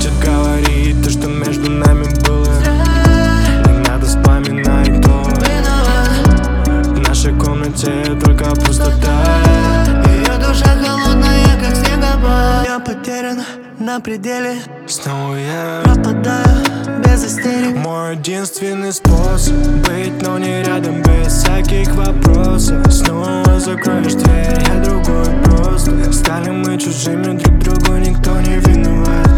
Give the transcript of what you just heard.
Хватит говорить то, что между нами было. Не надо вспоминать, кто в нашей комнате только пустота. Ее душа холодная, как снегопад. Я потерян на пределе. Снова я пропадаю без истерик. Мой единственный способ быть, но не рядом, без всяких вопросов. Снова закроешь дверь, я другой просто. Стали мы чужими друг другу, никто не виноват.